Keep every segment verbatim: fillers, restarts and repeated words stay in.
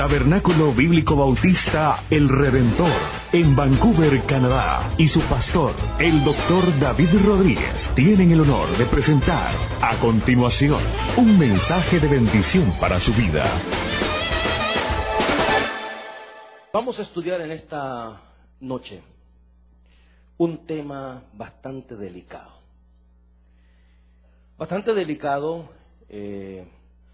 Tabernáculo Bíblico Bautista El Redentor, en Vancouver, Canadá, y su pastor, el doctor David Rodríguez, tienen el honor de presentar a continuación un mensaje de bendición para su vida. Vamos a estudiar en esta noche un tema bastante delicado. Bastante delicado eh,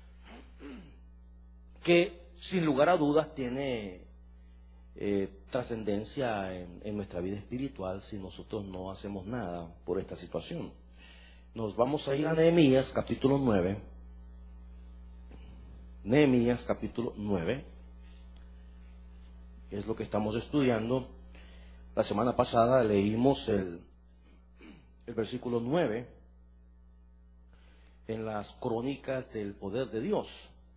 que sin lugar a dudas tiene eh, trascendencia en, en nuestra vida espiritual si nosotros no hacemos nada por esta situación. Nos vamos a ir a Nehemías capítulo nueve. Nehemías capítulo nueve. Es lo que estamos estudiando. La semana pasada leímos el, el versículo nueve en las crónicas del poder de Dios.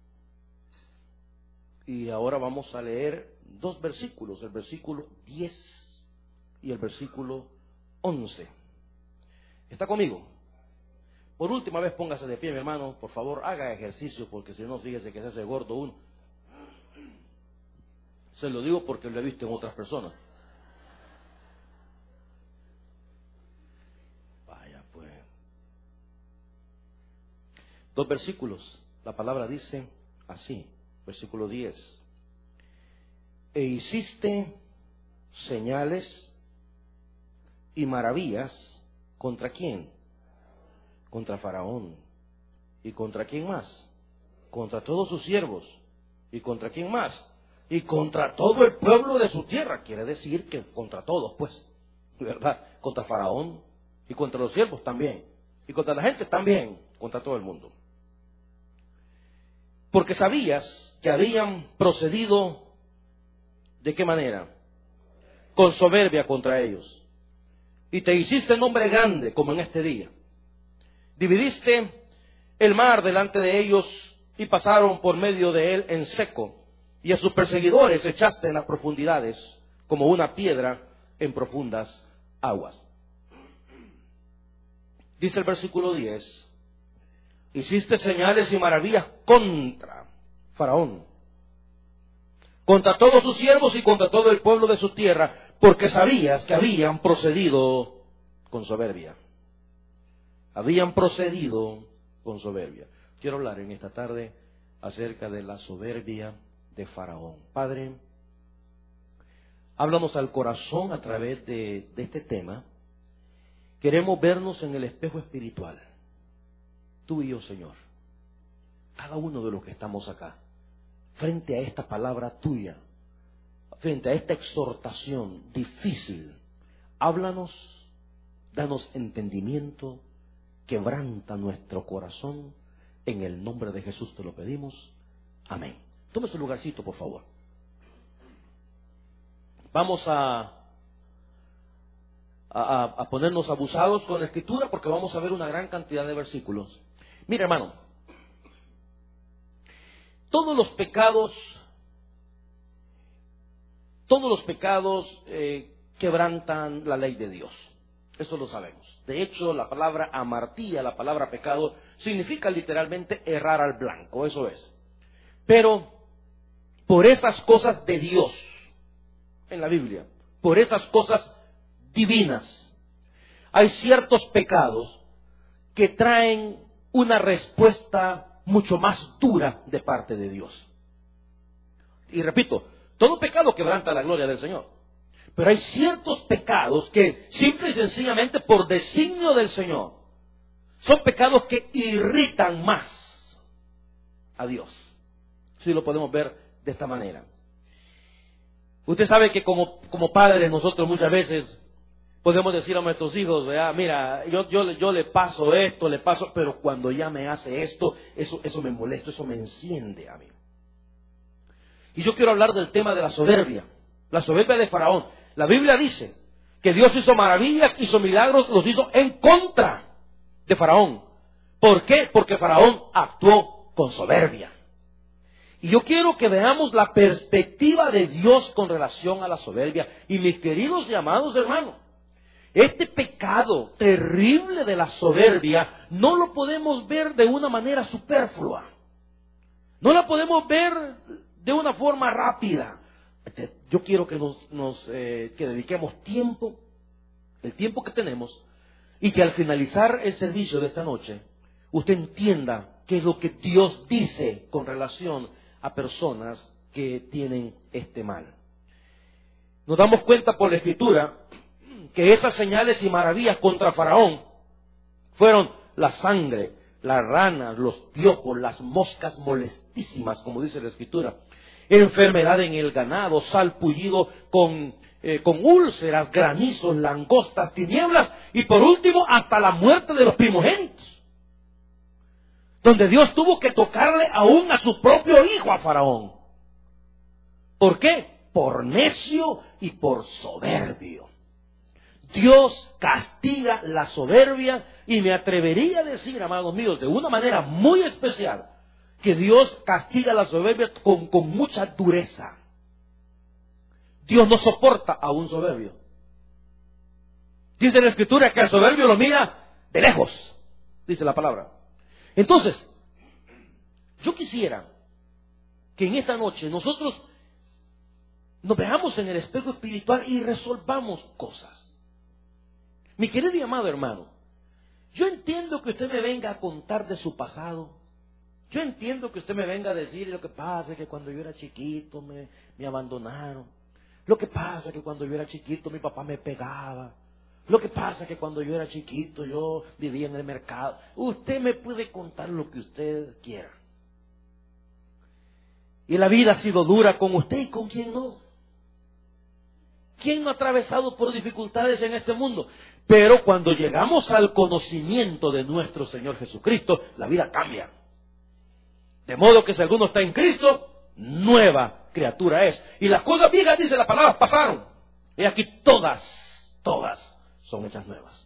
Y ahora vamos a leer dos versículos, el versículo diez y el versículo once. ¿Está conmigo? Por última vez póngase de pie, mi hermano, por favor, haga ejercicio, porque si no, fíjese que se hace gordo uno. Se lo digo porque lo he visto en otras personas. Vaya pues. Dos versículos. La palabra dice así, versículo diez. E hiciste señales y maravillas ¿contra quién? Contra Faraón. ¿Y contra quién más? Contra todos sus siervos. ¿Y contra quién más? Y contra todo el pueblo de su tierra. Quiere decir que contra todos, pues, ¿verdad? Contra Faraón y contra los siervos también. Y contra la gente también, contra todo el mundo. Porque sabías que habían procedido, ¿de qué manera? Con soberbia contra ellos. Y te hiciste nombre grande, como en este día. Dividiste el mar delante de ellos y pasaron por medio de él en seco. Y a sus perseguidores echaste en las profundidades como una piedra en profundas aguas. Dice el versículo diez. Hiciste señales y maravillas contra Faraón, contra todos sus siervos y contra todo el pueblo de su tierra, porque sabías que habían procedido con soberbia. Habían procedido con soberbia. Quiero hablar en esta tarde acerca de la soberbia de Faraón. Padre, háblanos al corazón a través de, de este tema. Queremos vernos en el espejo espiritual. Tú y yo, Señor, cada uno de los que estamos acá, frente a esta palabra tuya, frente a esta exhortación difícil, háblanos, danos entendimiento, quebranta nuestro corazón, en el nombre de Jesús te lo pedimos. Amén. Tome su lugarcito, por favor. Vamos a, a, a ponernos abusados con la escritura porque vamos a ver una gran cantidad de versículos. Mira, hermano, todos los pecados, todos los pecados eh, quebrantan la ley de Dios. Eso lo sabemos. De hecho, la palabra amartía, la palabra pecado, significa literalmente errar al blanco. Eso es. Pero por esas cosas de Dios en la Biblia, por esas cosas divinas, hay ciertos pecados que traen una respuesta mucho más dura de parte de Dios. Y repito, todo pecado quebranta la gloria del Señor. Pero hay ciertos pecados que simple y sencillamente por designio del Señor son pecados que irritan más a Dios. Si lo podemos ver de esta manera. Usted sabe que como, como padres nosotros muchas veces podemos decir a nuestros hijos, ¿verdad? Mira, yo, yo, yo le paso esto, le paso, pero cuando ya me hace esto, eso, eso me molesta, eso me enciende a mí. Y yo quiero hablar del tema de la soberbia, la soberbia de Faraón. La Biblia dice que Dios hizo maravillas, hizo milagros, los hizo en contra de Faraón. ¿Por qué? Porque Faraón actuó con soberbia. Y yo quiero que veamos la perspectiva de Dios con relación a la soberbia. Y mis queridos y amados hermanos, este pecado terrible de la soberbia no lo podemos ver de una manera superflua. No la podemos ver de una forma rápida. Yo quiero que nos, nos eh, que dediquemos tiempo, el tiempo que tenemos, y que al finalizar el servicio de esta noche, usted entienda qué es lo que Dios dice con relación a personas que tienen este mal. Nos damos cuenta por la Escritura que esas señales y maravillas contra Faraón fueron la sangre, las ranas, los piojos, las moscas molestísimas, como dice la Escritura, enfermedad en el ganado, salpullido con, eh, con úlceras, granizos, langostas, tinieblas y por último hasta la muerte de los primogénitos, donde Dios tuvo que tocarle aún a su propio hijo, a Faraón. ¿Por qué? Por necio y por soberbio. Dios castiga la soberbia y me atrevería a decir, amados míos, de una manera muy especial, que Dios castiga la soberbia con, con mucha dureza. Dios no soporta a un soberbio. Dice la Escritura que al soberbio lo mira de lejos, dice la palabra. Entonces, yo quisiera que en esta noche nosotros nos veamos en el espejo espiritual y resolvamos cosas. Mi querido y amado hermano, yo entiendo que usted me venga a contar de su pasado. Yo entiendo que usted me venga a decir lo que pasa es que cuando yo era chiquito me, me abandonaron. Lo que pasa es que cuando yo era chiquito mi papá me pegaba. Lo que pasa es que cuando yo era chiquito yo vivía en el mercado. Usted me puede contar lo que usted quiera. Y la vida ha sido dura con usted y con quién no. ¿Quién no ha atravesado por dificultades en este mundo? Pero cuando llegamos al conocimiento de nuestro Señor Jesucristo, la vida cambia. De modo que si alguno está en Cristo, nueva criatura es. Y las cosas viejas, dice la palabra, pasaron. Y aquí todas, todas son hechas nuevas.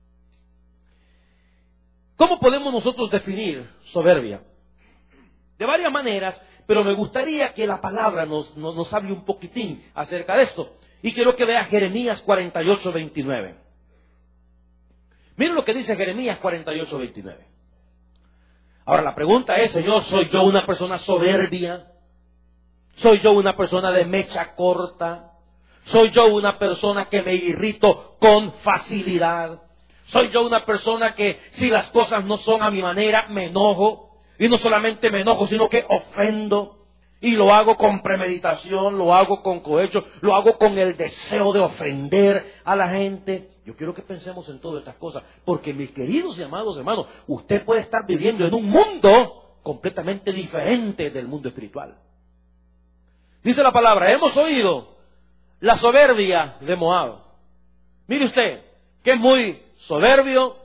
¿Cómo podemos nosotros definir soberbia? De varias maneras, pero me gustaría que la palabra nos, nos, nos hable un poquitín acerca de esto. Y quiero que vea Jeremías cuarenta y ocho, veintinueve. Miren lo que dice Jeremías cuarenta y ocho, veintinueve. Ahora la pregunta es, Señor, ¿soy yo una persona soberbia? ¿Soy yo una persona de mecha corta? ¿Soy yo una persona que me irrito con facilidad? ¿Soy yo una persona que si las cosas no son a mi manera me enojo? Y no solamente me enojo, sino que ofendo. Y lo hago con premeditación, lo hago con cohecho, lo hago con el deseo de ofender a la gente. Yo quiero que pensemos en todas estas cosas, porque mis queridos y amados hermanos, usted puede estar viviendo en un mundo completamente diferente del mundo espiritual. Dice la palabra, hemos oído la soberbia de Moab. Mire usted, que es muy soberbio,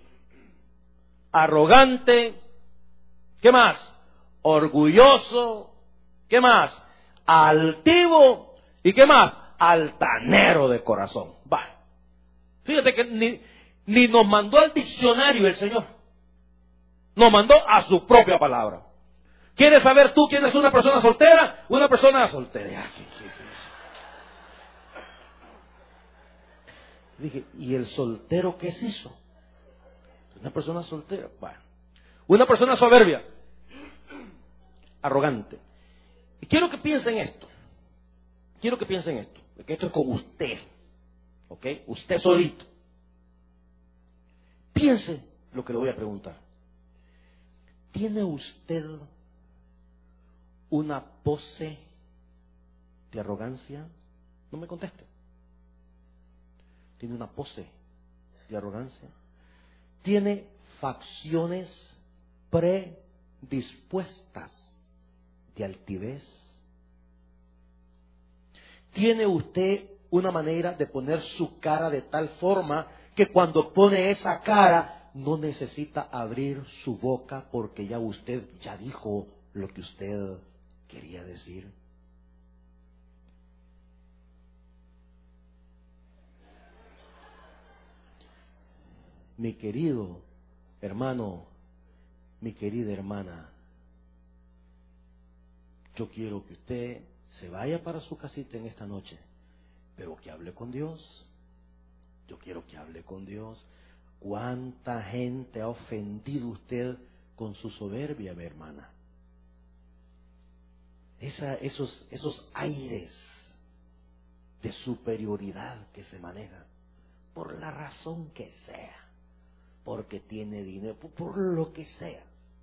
arrogante, ¿qué más? Orgulloso. ¿Qué más? Altivo. ¿Y qué más? Altanero de corazón. Va. Fíjate que ni, ni nos mandó al diccionario el Señor. Nos mandó a su propia palabra. ¿Quieres saber tú quién es una persona soltera? Una persona soltera. Dije, ¿y el soltero qué es eso? Una persona soltera. Va. Una persona soberbia. Arrogante. Y quiero que piensen esto. Quiero que piensen esto. Porque esto es con usted. ¿Ok? Usted solito. Piense lo que le voy a preguntar. ¿Tiene usted una pose de arrogancia? No me conteste. ¿Tiene una pose de arrogancia? ¿Tiene facciones predispuestas de altivez? ¿Tiene usted una manera de poner su cara de tal forma que cuando pone esa cara no necesita abrir su boca porque ya usted ya dijo lo que usted quería decir? Mi querido hermano, mi querida hermana, yo quiero que usted se vaya para su casita en esta noche, pero que hable con Dios. Yo quiero que hable con Dios. ¿Cuánta gente ha ofendido usted con su soberbia, mi hermana? esa, esos, esos aires de superioridad que se manejan, por la razón que sea, porque tiene dinero, por, por lo que sea.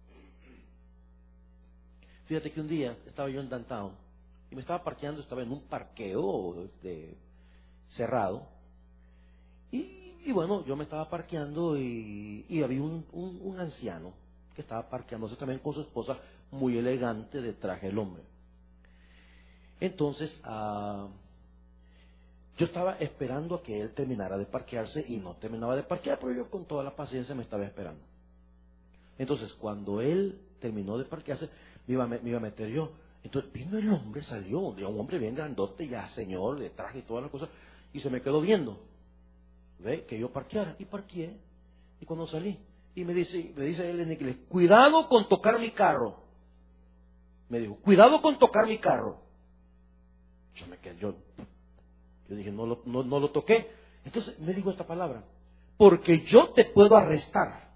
Fíjate que un día estaba yo en downtown y me estaba parqueando, estaba en un parqueo de, cerrado, y, y bueno, yo me estaba parqueando y, y había un, un, un anciano que estaba parqueándose también con su esposa, muy elegante, de traje el hombre. Entonces, uh, yo estaba esperando a que él terminara de parquearse y no terminaba de parquear, pero yo con toda la paciencia me estaba esperando. Entonces, cuando él terminó de parquearse, me iba a, me iba a meter yo. Entonces vino el hombre, salió, un hombre bien grandote, ya señor, de traje y todas las cosas, y se me quedó viendo, ¿ve? Que yo parqueara, y parqueé, y cuando salí, y me dice, me dice él en inglés, cuidado con tocar mi carro. Me dijo, cuidado con tocar mi carro. Yo me quedé, yo, yo dije, no lo, no, no lo toqué. Entonces me dijo esta palabra, porque yo te puedo arrestar.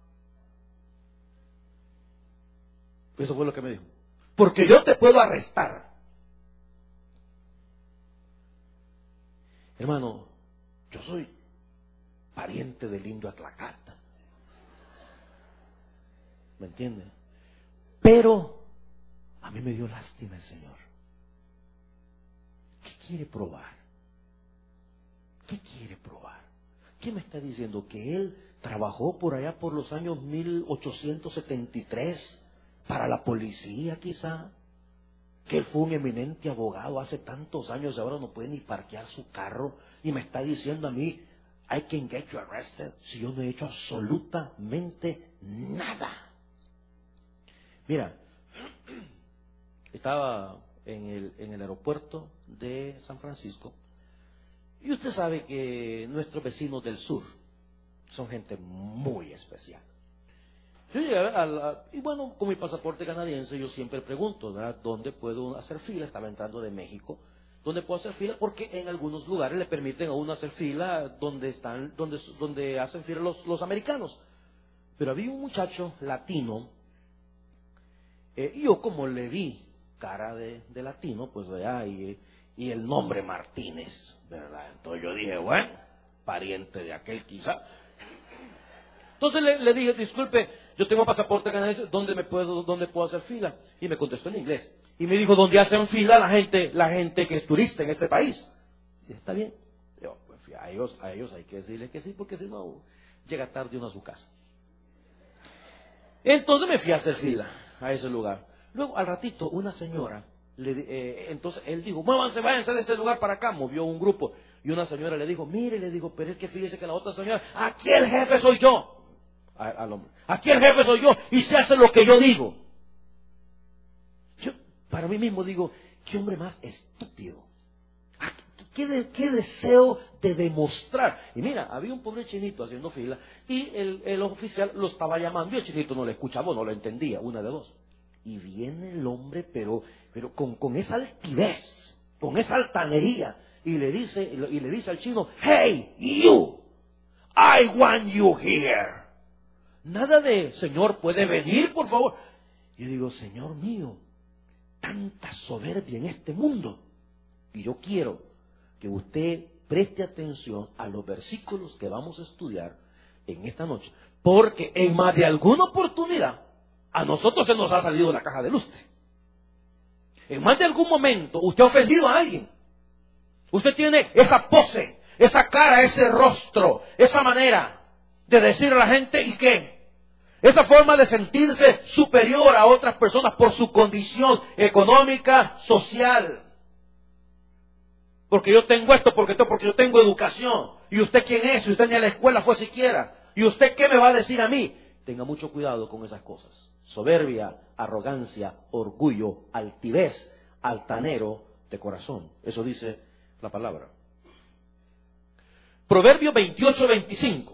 Eso fue lo que me dijo. Porque yo te puedo arrestar. Hermano, yo soy pariente del indio Atlacata. ¿Me entiende? Pero a mí me dio lástima el Señor. ¿Qué quiere probar? ¿Qué quiere probar? ¿Qué me está diciendo? ¿Que él trabajó por allá por los años mil ochocientos setenta y tres para la policía quizá? ¿Que él fue un eminente abogado hace tantos años y ahora no puede ni parquear su carro? Y me está diciendo a mí, I can get you arrested, si yo no he hecho absolutamente nada. Mira, estaba en el, en el aeropuerto de San Francisco, y usted sabe que nuestros vecinos del sur son gente muy especial. Yo llegué a la, y bueno, con mi pasaporte canadiense yo siempre pregunto, ¿verdad?, ¿dónde puedo hacer fila? Estaba entrando de México. ¿Dónde puedo hacer fila? Porque en algunos lugares le permiten a uno hacer fila donde están, donde, donde hacen fila los, los americanos. Pero había un muchacho latino, eh, y yo como le vi cara de, de latino, pues vea, y, y el nombre Martínez, ¿verdad? Entonces yo dije, bueno, pariente de aquel quizá. Entonces le, le dije, disculpe, yo tengo pasaporte canadiense, ¿dónde me puedo, dónde puedo hacer fila? Y me contestó en inglés. Y me dijo, ¿dónde hacen fila la gente, la gente que es turista en este país? Y dije, está bien. Yo, pues, a ellos, a ellos hay que decirle que sí, porque si no, llega tarde uno a su casa. Entonces me fui a hacer fila a ese lugar. Luego, al ratito, una señora, le, eh, entonces él dijo, muévanse, váyanse de este lugar para acá. Movió un grupo. Y una señora le dijo, mire, le dijo, pero es que fíjese que la otra señora, aquí el jefe soy yo. A, al hombre, aquí el jefe soy yo y se hace lo que yo digo. Yo, para mí mismo digo, qué hombre más estúpido. ¿Qué, de, qué deseo de demostrar? Y mira, había un pobre chinito haciendo fila y el, el oficial lo estaba llamando y el chinito no le escuchaba, no lo entendía, una de dos. Y viene el hombre, pero, pero con, con esa altivez, con esa altanería, y le dice, y le dice al chino, hey, you, I want you here. Nada de, Señor, ¿puede venir, por favor? Yo digo, Señor mío, tanta soberbia en este mundo. Y yo quiero que usted preste atención a los versículos que vamos a estudiar en esta noche. Porque en más de alguna oportunidad, a nosotros se nos ha salido la caja de lustre. En más de algún momento, usted ha ofendido a alguien. Usted tiene esa pose, esa cara, ese rostro, esa manera de decir a la gente, ¿y qué? Esa forma de sentirse superior a otras personas por su condición económica, social. Porque yo tengo esto, porque esto, porque yo tengo educación. ¿Y usted quién es? Si usted ni a la escuela fue siquiera. ¿Y usted qué me va a decir a mí? Tenga mucho cuidado con esas cosas. Soberbia, arrogancia, orgullo, altivez, altanero de corazón. Eso dice la palabra. Proverbio veintiocho veinticinco.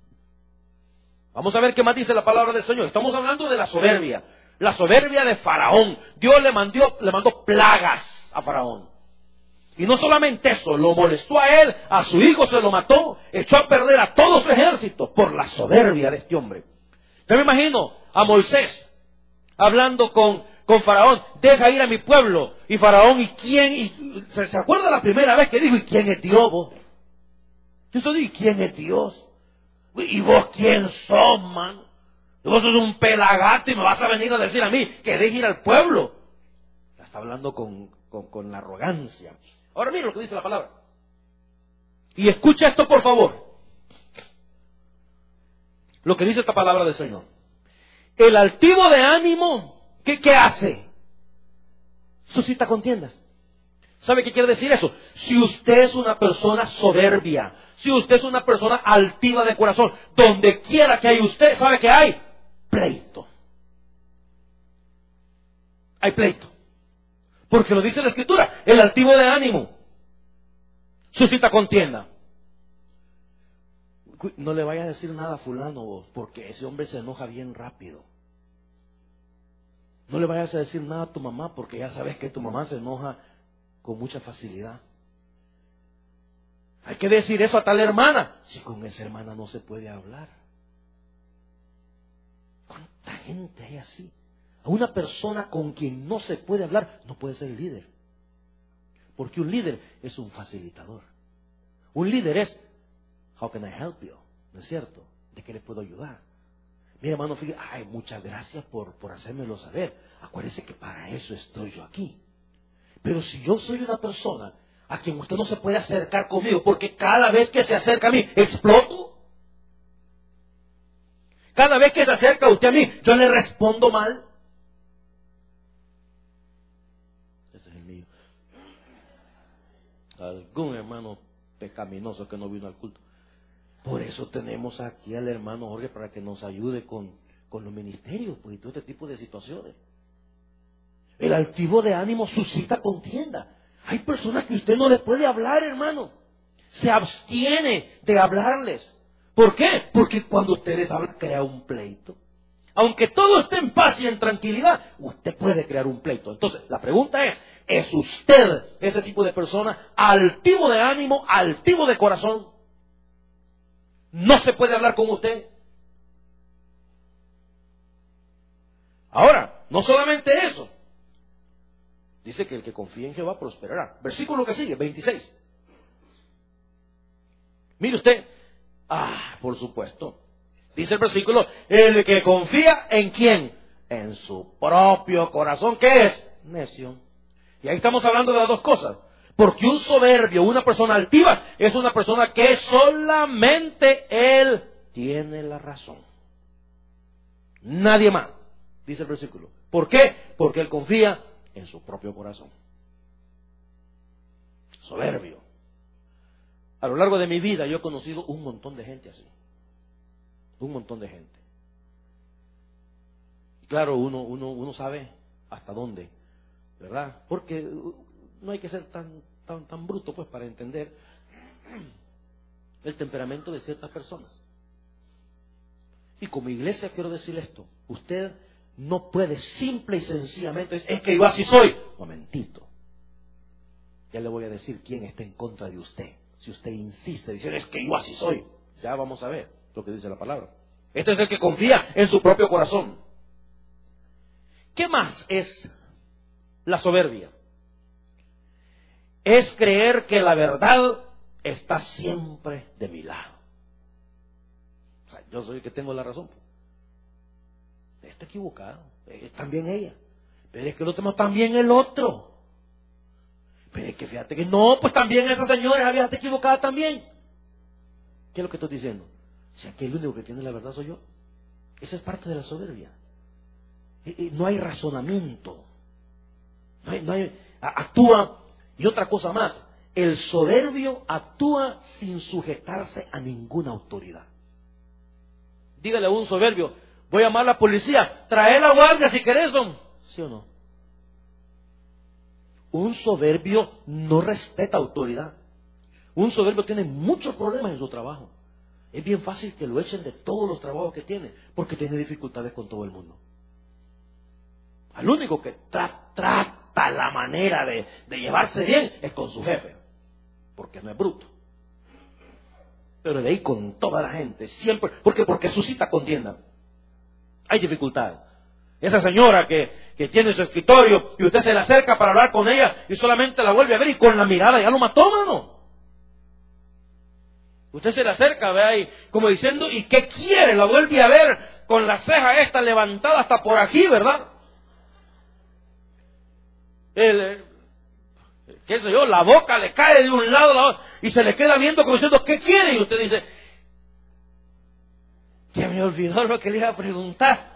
Vamos a ver qué más dice la palabra del Señor. Estamos hablando de la soberbia. La soberbia de Faraón. Dios le mandó, le mandó plagas a Faraón. Y no solamente eso, lo molestó a él, a su hijo se lo mató, echó a perder a todo su ejército por la soberbia de este hombre. Yo me imagino a Moisés hablando con, con Faraón, deja ir a mi pueblo. Y Faraón, ¿y quién? Y, ¿se, ¿Se acuerda la primera vez que dijo, ¿y quién es Dios vos? Yo estoy, ¿y quién es Dios? ¿Y vos quién sos, man? Vos sos un pelagato y me vas a venir a decir a mí que deje ir al pueblo. Ya está hablando con, con, con la arrogancia. Ahora mira lo que dice la palabra. Y escucha esto, por favor. Lo que dice esta palabra del Señor. El altivo de ánimo, ¿qué, qué hace? Suscita contiendas. ¿Sabe qué quiere decir eso? Si usted es una persona soberbia, si usted es una persona altiva de corazón, donde quiera que hay usted, ¿sabe qué hay? Pleito. Hay pleito. Porque lo dice la Escritura, el altivo de ánimo suscita contienda. No le vayas a decir nada a fulano vos, porque ese hombre se enoja bien rápido. No le vayas a decir nada a tu mamá, porque ya sabes que tu mamá se enoja con mucha facilidad. Hay que decir eso a tal hermana. Si con esa hermana no se puede hablar. ¿Cuánta gente hay así? A una persona con quien no se puede hablar no puede ser líder. Porque un líder es un facilitador. Un líder es, how can I help you? ¿No es cierto? ¿De qué le puedo ayudar? Mira, hermano, fíjate, ay, muchas gracias por, por hacérmelo saber. Acuérdese que para eso estoy yo aquí. Pero si yo soy una persona a quien usted no se puede acercar conmigo, porque cada vez que se acerca a mí, exploto. Cada vez que se acerca usted a mí, yo le respondo mal. Ese es el mío. Algún hermano pecaminoso que no vino al culto. Por eso tenemos aquí al hermano Jorge para que nos ayude con, con los ministerios, pues, y todo este tipo de situaciones. El altivo de ánimo suscita contienda. Hay personas que usted no les puede hablar, hermano. Se abstiene de hablarles. ¿Por qué? Porque cuando usted les habla, crea un pleito. Aunque todo esté en paz y en tranquilidad, usted puede crear un pleito. Entonces, la pregunta es, ¿es usted ese tipo de persona altivo de ánimo, altivo de corazón? ¿No se puede hablar con usted? Ahora, no solamente eso. Dice que el que confía en Jehová prosperará. Versículo que sigue, veintiséis. Mire usted. Ah, por supuesto. Dice el versículo, el que confía en quién? En su propio corazón. ¿Qué es? Necio. Y ahí estamos hablando de las dos cosas. Porque un soberbio, una persona altiva, es una persona que solamente él tiene la razón. Nadie más, dice el versículo. ¿Por qué? Porque él confía en su propio corazón. Soberbio. A lo largo de mi vida yo he conocido un montón de gente así. Un montón de gente. Y claro, uno, uno, uno sabe hasta dónde, ¿verdad? Porque no hay que ser tan, tan, tan bruto pues para entender el temperamento de ciertas personas. Y como iglesia quiero decir esto, usted no puede simple y sencillamente decir, es que yo así soy. Momentito. Ya le voy a decir quién está en contra de usted. Si usted insiste diciendo, es que yo así soy. Ya vamos a ver lo que dice la palabra. Este es el que confía en su propio corazón. ¿Qué más es la soberbia? Es creer que la verdad está siempre de mi lado. O sea, yo soy el que tengo la razón. Está equivocado. Es también ella. Pero es que lo tenemos también el otro. Pero es que fíjate que no, pues también esa señora había está equivocada también. ¿Qué es lo que estoy diciendo? O sea, que el único que tiene la verdad soy yo. Esa es parte de la soberbia. No hay razonamiento. No hay, no hay, actúa. Y otra cosa más, el soberbio actúa sin sujetarse a ninguna autoridad. Dígale a un soberbio, voy a llamar a la policía, trae la guardia si querés, don. ¿Sí o no? Un soberbio no respeta autoridad. Un soberbio tiene muchos problemas en su trabajo. Es bien fácil que lo echen de todos los trabajos que tiene, porque tiene dificultades con todo el mundo. Al único que tra- trata la manera de, de llevarse bien es con su jefe, porque no es bruto. Pero de ahí con toda la gente, siempre, porque porque suscita contienda. Hay dificultad. Esa señora que, que tiene su escritorio y usted se le acerca para hablar con ella y solamente la vuelve a ver y con la mirada ya lo mató, mano. Usted se le acerca, vea, y como diciendo, ¿y qué quiere? La vuelve a ver con la ceja esta levantada hasta por aquí, ¿verdad? El, qué sé yo, la boca le cae de un lado a la otro y se le queda viendo como diciendo, ¿qué quiere? Y usted dice, que me olvidó lo que le iba a preguntar.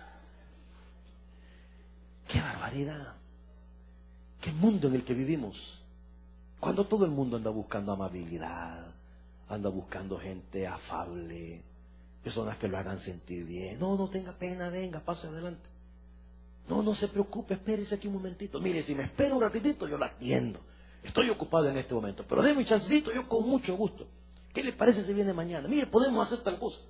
¡Qué barbaridad! ¡Qué mundo en el que vivimos! Cuando todo el mundo anda buscando amabilidad, anda buscando gente afable, personas que lo hagan sentir bien. No, no tenga pena, venga, pase adelante. No, no se preocupe, espérese aquí un momentito. Mire, si me espera un ratitito, yo la atiendo. Estoy ocupado en este momento, pero déme un chancecito, yo con mucho gusto. ¿Qué le parece si viene mañana? Mire, podemos hacer tal cosa.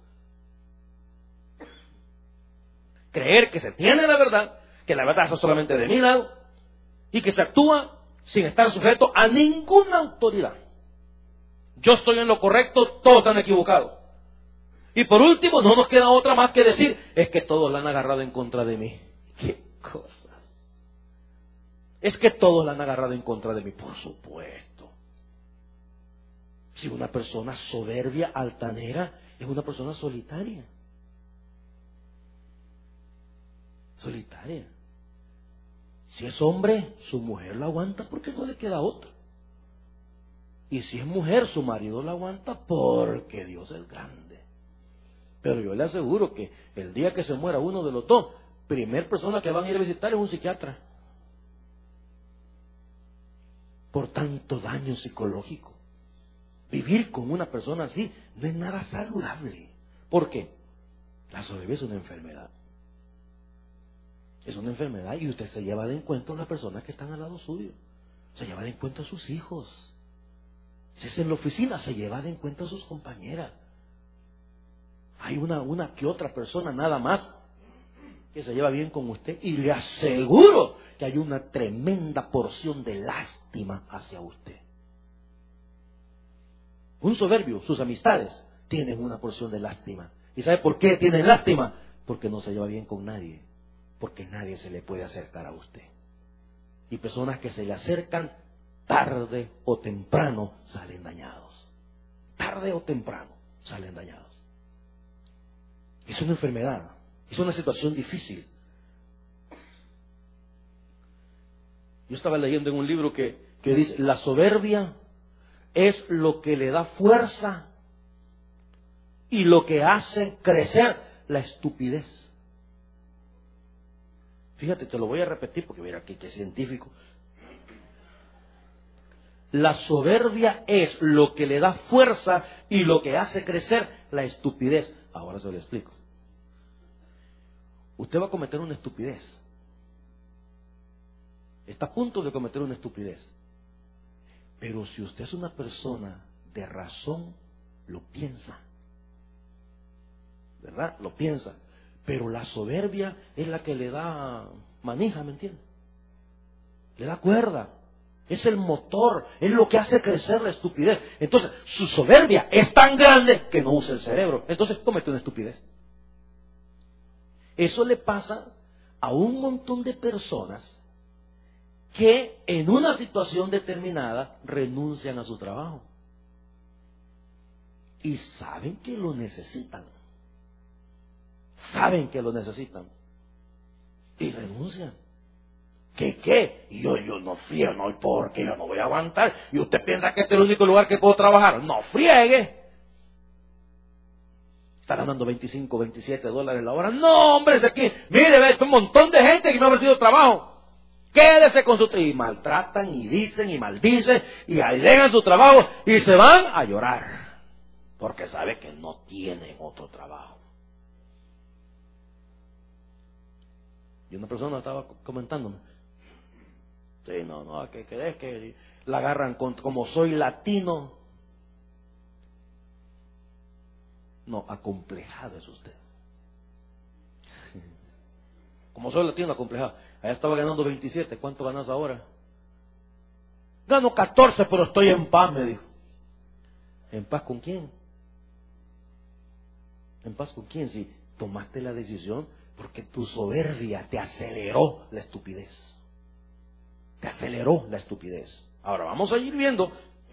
Creer que se tiene la verdad, que la verdad es solamente de mi lado, y que se actúa sin estar sujeto a ninguna autoridad. Yo estoy en lo correcto, todos están equivocados. Y por último, no nos queda otra más que decir, es que todos la han agarrado en contra de mí. ¡Qué cosa! Es que todos la han agarrado en contra de mí, por supuesto. Si una persona soberbia, altanera, es una persona solitaria. Solitaria. Si es hombre, su mujer la aguanta porque no le queda otra. Y si es mujer, su marido la aguanta porque Dios es grande. Pero yo le aseguro que el día que se muera uno de los dos, primer persona que van a ir a visitar es un psiquiatra. Por tanto daño psicológico. Vivir con una persona así no es nada saludable. ¿Por qué? La soberbia es una enfermedad. Es una enfermedad y usted se lleva de encuentro a las personas que están al lado suyo. Se lleva de encuentro a sus hijos. Si es en la oficina, se lleva de encuentro a sus compañeras. Hay una, una que otra persona nada más que se lleva bien con usted y le aseguro que hay una tremenda porción de lástima hacia usted. Un soberbio, sus amistades, tienen una porción de lástima. ¿Y sabe por qué tienen lástima? Porque no se lleva bien con nadie. Porque nadie se le puede acercar a usted. Y personas que se le acercan, tarde o temprano salen dañados. Tarde o temprano salen dañados. Es una enfermedad, es una situación difícil. Yo estaba leyendo en un libro que, que dice, la soberbia es lo que le da fuerza y lo que hace crecer la estupidez. Fíjate, te lo voy a repetir porque mira aquí que científico. La soberbia es lo que le da fuerza y lo que hace crecer la estupidez. Ahora se lo explico. Usted va a cometer una estupidez. Está a punto de cometer una estupidez. Pero si usted es una persona de razón, lo piensa. ¿Verdad? Lo piensa. Pero la soberbia es la que le da manija, ¿me entiende? Le da cuerda. Es el motor, es lo que hace crecer la estupidez. Entonces, su soberbia es tan grande que no usa el cerebro. Entonces, comete una estupidez. Eso le pasa a un montón de personas que en una situación determinada renuncian a su trabajo. Y saben que lo necesitan. Saben que lo necesitan. Y renuncian. ¿Qué qué? Y yo, yo no frío, no, porque yo no voy a aguantar. Y usted piensa que este es el único lugar que puedo trabajar. No friegue. Está ganando veinticinco, veintisiete dólares la hora. No, hombre, es aquí. Mire, ve, un montón de gente que me ha ofrecido trabajo. Quédese con su... Y maltratan, y dicen, y maldicen, y alegan su trabajo, y se van a llorar. Porque sabe que no tienen otro trabajo. Y una persona estaba comentándome. Sí, no, no, que, que es que la agarran con, como soy latino. No, acomplejado es usted. Como soy latino, acomplejado. Allá estaba ganando veintisiete. ¿Cuánto ganas ahora? Gano catorce, pero estoy en paz, me dijo. ¿En paz con quién? ¿En paz con quién? Si tomaste la decisión Porque tu soberbia te aceleró la estupidez. Te aceleró la estupidez. Ahora vamos a ir viendo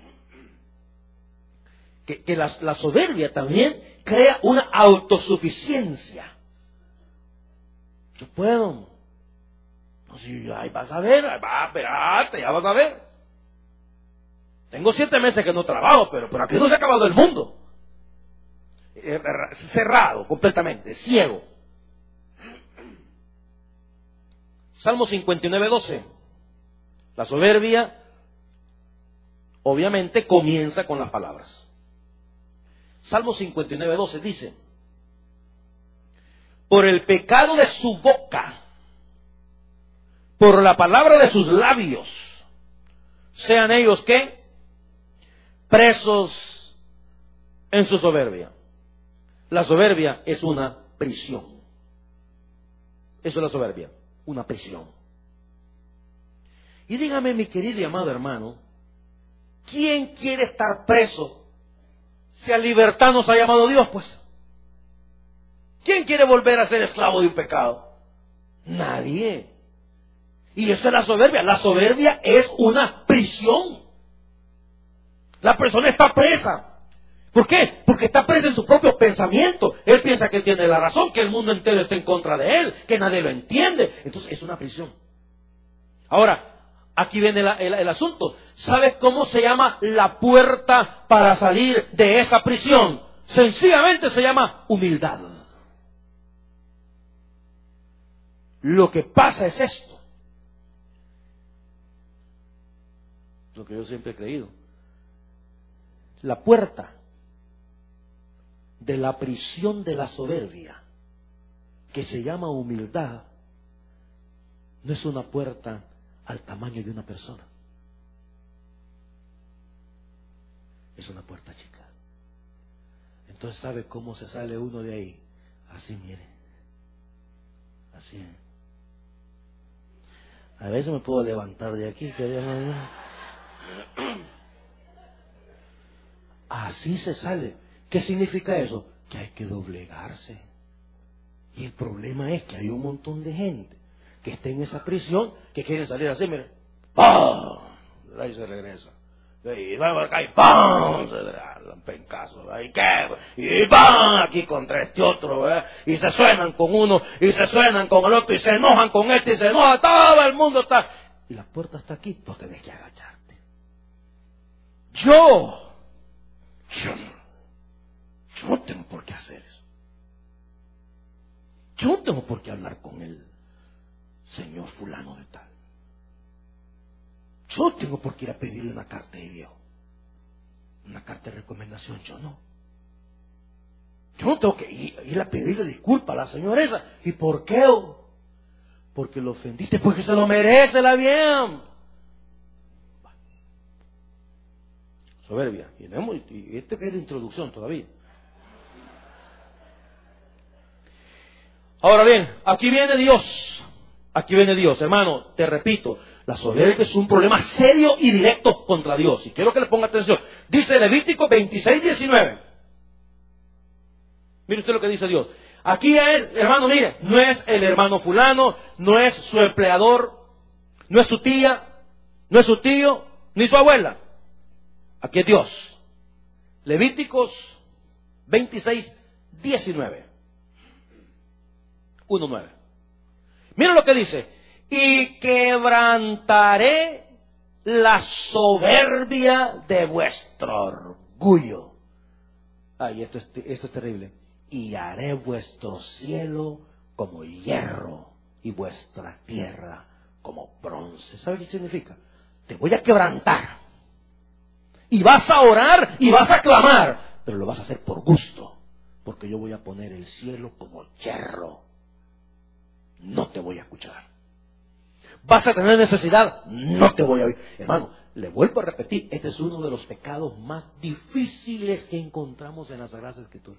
que, que la, la soberbia también crea una autosuficiencia. Yo puedo. No, si ahí vas a ver, ahí va, espérate, ya vas a ver. Tengo siete meses que no trabajo, pero, pero aquí no se ha acabado el mundo. Cerrado completamente, ciego. Salmo cincuenta y nueve, doce. La soberbia obviamente comienza con las palabras. Salmo cincuenta y nueve, doce dice: por el pecado de su boca, por la palabra de sus labios, sean ellos ¿qué? Presos en su soberbia. La soberbia es una prisión. Eso es la soberbia, una prisión. Y dígame, mi querido y amado hermano, ¿quién quiere estar preso si a libertad nos ha llamado Dios, pues? ¿Quién quiere volver a ser esclavo de un pecado? Nadie. Y eso es la soberbia. La soberbia es una prisión. La persona está presa. ¿Por qué? Porque está presa en su propio pensamiento. Él piensa que tiene la razón, que el mundo entero está en contra de él, que nadie lo entiende. Entonces es una prisión. Ahora, aquí viene la, el, el asunto. ¿Sabes cómo se llama la puerta para salir de esa prisión? Sencillamente se llama humildad. Lo que pasa es esto. Lo que yo siempre he creído. La puerta de la prisión de la soberbia, que se llama humildad, no es una puerta al tamaño de una persona. Es una puerta chica. Entonces, ¿sabe cómo se sale uno de ahí? Así, mire. Así. A veces me puedo levantar de aquí. Que ya... Así se sale. ¿Qué significa eso? Que hay que doblegarse. Y el problema es que hay un montón de gente que está en esa prisión que quieren salir así, mire. ¡Pam! Ahí se regresa. Y va acá y ¡pam! Se da un pencazo. ¿Y qué? Y ¡pam! Aquí contra este otro, ¿verdad? Y se suenan con uno, y se suenan con el otro, y se enojan con este, y se enoja. Todo el mundo está. Y la puerta está aquí, pues tenés que agacharte. Yo, yo no. Yo no tengo por qué hacer eso. Yo no tengo por qué hablar con el señor fulano de tal. Yo no tengo por qué ir a pedirle una carta de viejo. Una carta de recomendación, yo no. Yo no tengo que ir, ir a pedirle disculpas a la señora esa. ¿Y por qué? Porque lo ofendiste, porque se lo merece la bien. Soberbia. Y, no, y este que es la introducción todavía. Ahora bien, aquí viene Dios. Aquí viene Dios. Hermano, te repito, la soberbia es un problema serio y directo contra Dios. Y quiero que le ponga atención. Dice Levítico veintiséis, diecinueve. Mire usted lo que dice Dios. Aquí es, hermano, mire, no es el hermano fulano, no es su empleador, no es su tía, no es su tío, ni su abuela. Aquí es Dios. Levíticos veintiséis, diecinueve. uno nueve. Mira lo que dice. Y quebrantaré la soberbia de vuestro orgullo. Ay, esto es, esto es terrible. Y haré vuestro cielo como hierro y vuestra tierra como bronce. ¿Sabe qué significa? Te voy a quebrantar. Y vas a orar y vas a clamar. Pero lo vas a hacer por gusto. Porque yo voy a poner el cielo como hierro. No te voy a escuchar. ¿Vas a tener necesidad? No te voy a oír. Hermano, le vuelvo a repetir, este es uno de los pecados más difíciles que encontramos en las Sagradas Escrituras.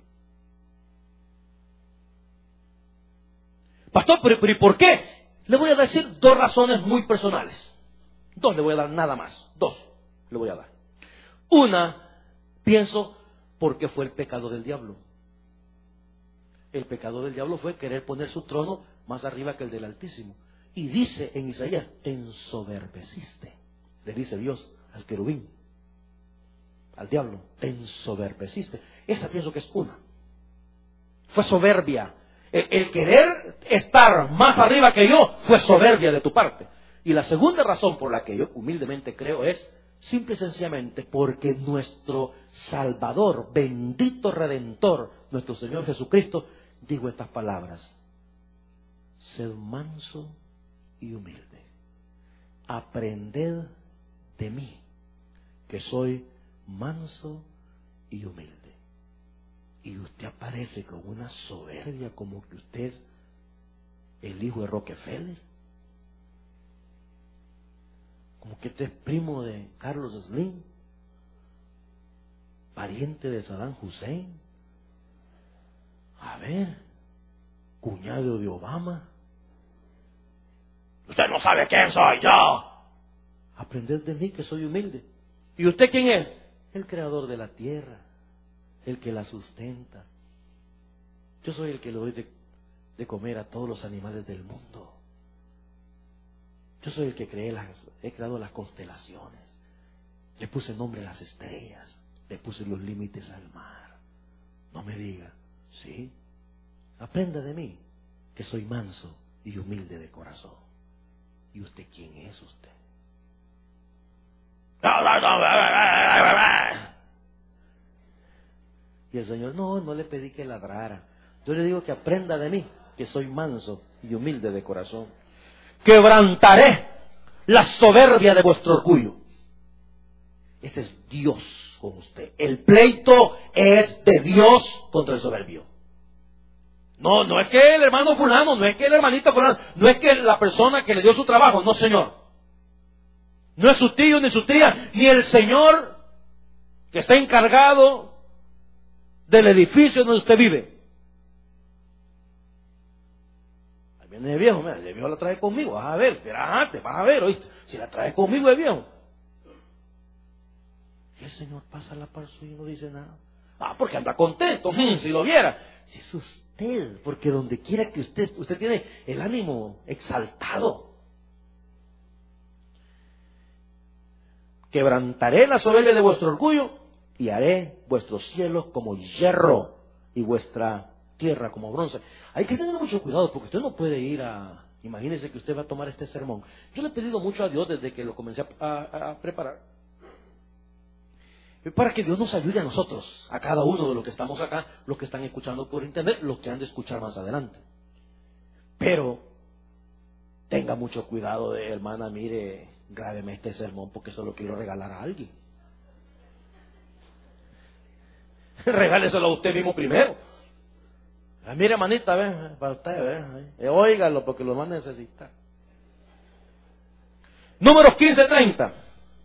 Pastor, pero, pero ¿y por qué? Le voy a decir dos razones muy personales. Dos le voy a dar nada más. Dos le voy a dar. Una, pienso, porque fue el pecado del diablo. El pecado del diablo fue querer poner su trono más arriba que el del Altísimo. Y dice en Isaías, te ensoberbeciste. Le dice Dios al querubín, al diablo, te ensoberbeciste. Esa pienso que es una. Fue soberbia. El, el querer estar más arriba que yo fue soberbia de tu parte. Y la segunda razón por la que yo humildemente creo es simple y sencillamente porque nuestro Salvador, bendito Redentor, nuestro Señor Jesucristo, dijo estas palabras: sed manso y humilde, aprended de mí, que soy manso y humilde. Y usted aparece con una soberbia como que usted es el hijo de Rockefeller, como que usted es primo de Carlos Slim, pariente de Saddam Hussein, a ver, cuñado de Obama. Usted no sabe quién soy yo. Aprended de mí, que soy humilde. ¿Y usted quién es? El creador de la tierra, el que la sustenta. Yo soy el que le doy de, de comer a todos los animales del mundo. Yo soy el que creé las, he creado las constelaciones. Le puse nombre a las estrellas. Le puse los límites al mar. No me diga, ¿sí? Aprenda de mí, que soy manso y humilde de corazón. ¿Y usted quién es usted? Y el Señor, no, no le pedí que ladrara. Yo le digo que aprenda de mí, que soy manso y humilde de corazón. Quebrantaré la soberbia de vuestro orgullo. Ese es Dios con usted. El pleito es de Dios contra el soberbio. No, no es que el hermano fulano, no es que el hermanito fulano, no es que la persona que le dio su trabajo, no, señor. No es su tío ni su tía, ni el señor que está encargado del edificio donde usted vive. Ahí viene de viejo, mira, el viejo la trae conmigo, vas a ver, espera antes, vas a ver, ¿oíste? Si la trae conmigo el viejo. Y el señor pasa la par suya y no dice nada. Ah, porque anda contento, mm, si lo viera. Si es usted, porque donde quiera que usted, usted tiene el ánimo exaltado. Quebrantaré la soberbia de vuestro orgullo y haré vuestros cielos como hierro y vuestra tierra como bronce. Hay que tener mucho cuidado porque usted no puede ir a... Imagínese que usted va a tomar este sermón. Yo le he pedido mucho a Dios desde que lo comencé a, a, a preparar, para que Dios nos ayude a nosotros, a cada uno de los que estamos acá, los que están escuchando por internet, los que han de escuchar más adelante. Pero tenga mucho cuidado de, hermana, mire, grábeme este sermón porque eso lo quiero regalar a alguien. Regáleselo a usted mismo primero. Ah, mire, hermanita, ve, para usted, ve, eh, óigalo porque lo va a necesitar. Números quince treinta.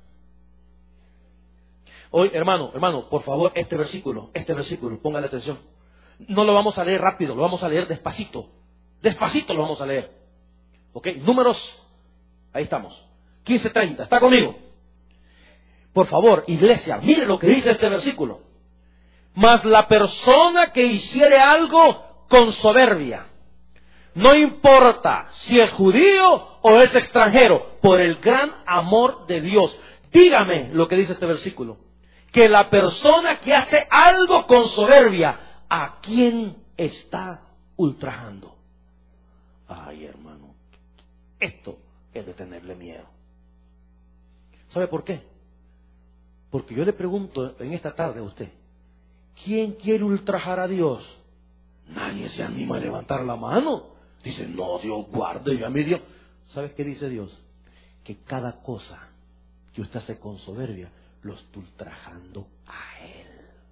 Hoy, hermano, hermano, por favor, este versículo, este versículo, póngale atención. No lo vamos a leer rápido, lo vamos a leer despacito. Despacito lo vamos a leer. ¿Ok? Números, ahí estamos. quince treinta, ¿está conmigo? Por favor, iglesia, mire lo que dice este versículo. Mas la persona que hiciere algo con soberbia, no importa si es judío o es extranjero, por el gran amor de Dios. Dígame lo que dice este versículo. Que la persona que hace algo con soberbia, ¿a quién está ultrajando? Ay, hermano, esto es de tenerle miedo. ¿Sabe por qué? Porque yo le pregunto en esta tarde a usted, ¿quién quiere ultrajar a Dios? Nadie se anima a levantar la mano. Dice, no, Dios guarde, a mí Dios. ¿Sabes qué dice Dios? Que cada cosa que usted hace con soberbia, lo está ultrajando a Él.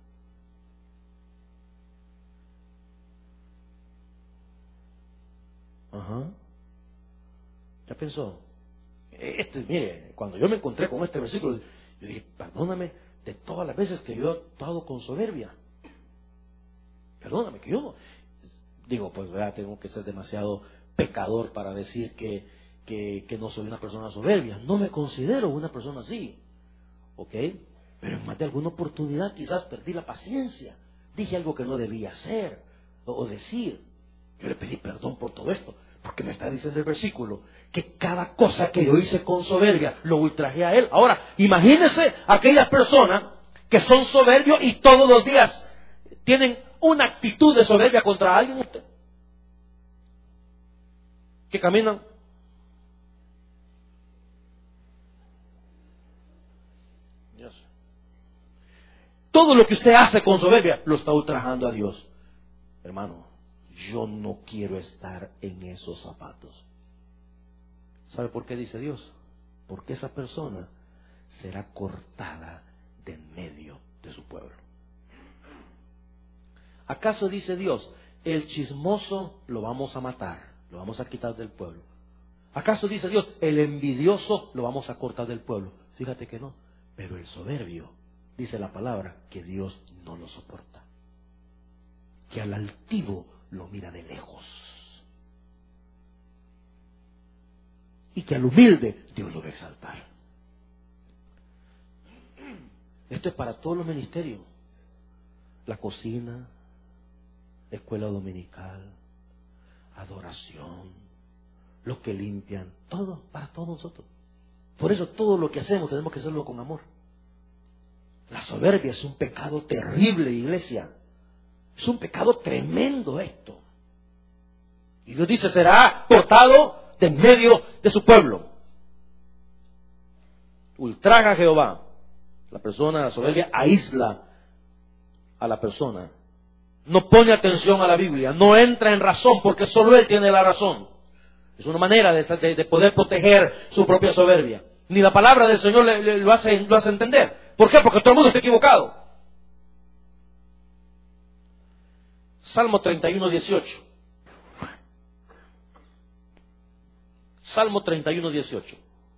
Ajá. ¿Ya pensó? Este, mire, cuando yo me encontré con este versículo, yo dije, perdóname de todas las veces que yo he actuado con soberbia. Perdóname, que yo no... Digo, pues vea, tengo que ser demasiado pecador para decir que, que, que no soy una persona soberbia. No me considero una persona así. ¿Ok? Pero en más de alguna oportunidad quizás perdí la paciencia. Dije algo que no debía hacer. o decir. Yo le pedí perdón por todo esto, porque me está diciendo el versículo que cada cosa que yo hice con soberbia lo ultrajé a él. Ahora, imagínense aquellas personas que son soberbios y todos los días tienen una actitud de soberbia contra alguien, usted, que caminan Dios. Todo lo que usted hace con soberbia lo está ultrajando a Dios. Hermano, yo no quiero estar en esos zapatos. ¿Sabe por qué dice Dios? Porque esa persona será cortada de en medio de su pueblo. ¿Acaso dice Dios, el chismoso lo vamos a matar, lo vamos a quitar del pueblo? ¿Acaso dice Dios, el envidioso lo vamos a cortar del pueblo? Fíjate que no. Pero el soberbio, dice la palabra, que Dios no lo soporta. Que al altivo lo mira de lejos. Y que al humilde Dios lo va a exaltar. Esto es para todos los ministerios. La cocina, escuela dominical, adoración, los que limpian, todo para todos nosotros. Por eso todo lo que hacemos tenemos que hacerlo con amor. La soberbia es un pecado terrible, iglesia. Es un pecado tremendo esto. Y Dios dice, será cortado de en medio de su pueblo. Ultraja a Jehová. La persona, la soberbia, aísla a la persona. No pone atención a la Biblia, no entra en razón, porque solo él tiene la razón. Es una manera de, de, de poder proteger su propia soberbia. Ni la palabra del Señor le, le, lo, hace, lo hace entender. ¿Por qué? Porque todo el mundo está equivocado. Salmo treinta y uno, dieciocho. Salmo treinta y uno, dieciocho.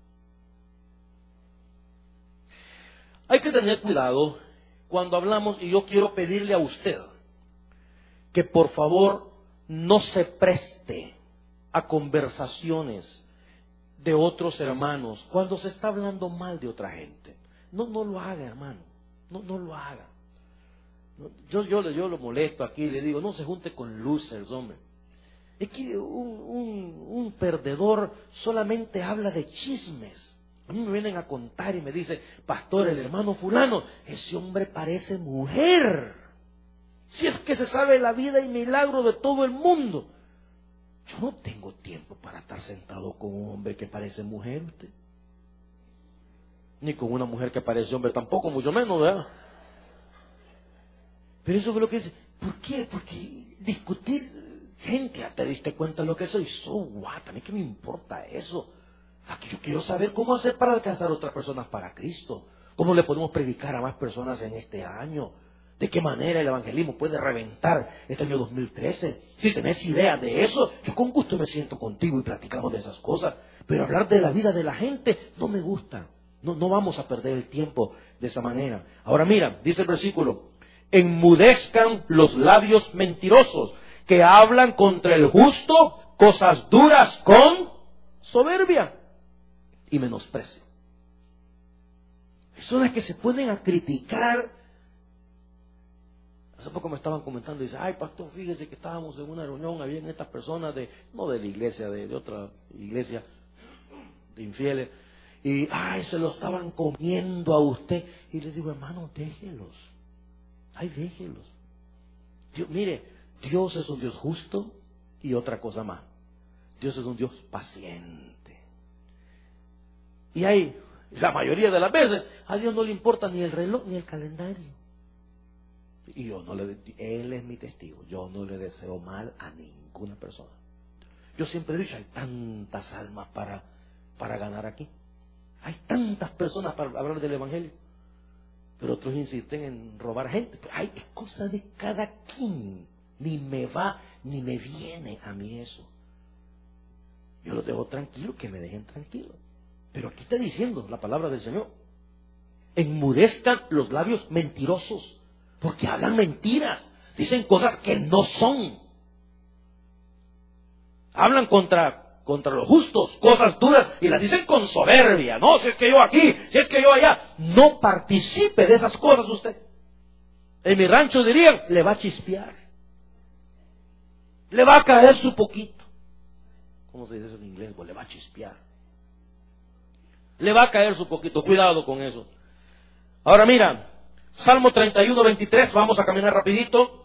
Hay que tener cuidado cuando hablamos, y yo quiero pedirle a usted que por favor no se preste a conversaciones de otros hermanos cuando se está hablando mal de otra gente. No, no lo haga, hermano. No, no lo haga. Yo, yo, yo lo molesto aquí y le digo, no se junte con losers, hombre. Es que un, un, un perdedor solamente habla de chismes. A mí me vienen a contar y me dice, pastor, el hermano fulano, ese hombre parece mujer. Si es que se sabe la vida y milagro de todo el mundo. Yo no tengo tiempo para estar sentado con un hombre que parece mujer, usted. Ni con una mujer que parece hombre tampoco, mucho menos, ¿verdad? Pero eso fue lo que dice. ¿Por qué? Porque discutir, gente, ya te diste cuenta de lo que soy. So what, a mí qué me importa eso. Aquí yo quiero saber cómo hacer para alcanzar a otras personas para Cristo. ¿Cómo le podemos predicar a más personas en este año? ¿De qué manera el evangelismo puede reventar este año dos mil trece? Si tenés idea de eso, yo con gusto me siento contigo y platicamos de esas cosas. Pero hablar de la vida de la gente no me gusta. No, no vamos a perder el tiempo de esa manera. Ahora mira, dice el versículo, enmudezcan los labios mentirosos que hablan contra el justo cosas duras con soberbia y menosprecio. Personas que se ponen a criticar. Hace poco me estaban comentando y dice, ay pastor, fíjese que estábamos en una reunión, habían estas personas de, no de la iglesia, de, de otra iglesia, de infieles, y ay, se lo estaban comiendo a usted. Y le digo, hermano, déjelos, ay, déjelos. Dios, mire, Dios es un Dios justo y otra cosa más. Dios es un Dios paciente. Y hay, la mayoría de las veces, a Dios no le importa ni el reloj ni el calendario. Y yo no le, Él es mi testigo, yo no le deseo mal a ninguna persona. Yo siempre he dicho, hay tantas almas para, para ganar aquí. Hay tantas personas para hablar del evangelio. Pero otros insisten en robar gente. Pero hay es cosa de cada quien. Ni me va, ni me viene a mí eso. Yo los dejo tranquilos, que me dejen tranquilo. Pero aquí está diciendo la palabra del Señor. Enmudezcan los labios mentirosos. Porque hablan mentiras, dicen cosas que no son. Hablan contra, contra los justos, cosas duras, y las dicen con soberbia. No, si es que yo aquí, si es que yo allá. No participe de esas cosas usted. En mi rancho dirían, le va a chispear. Le va a caer su poquito. ¿Cómo se dice eso en inglés? Pues le va a chispear. Le va a caer su poquito. Cuidado con eso. Ahora mira, Salmo treinta y uno, veintitrés. Vamos a caminar rapidito.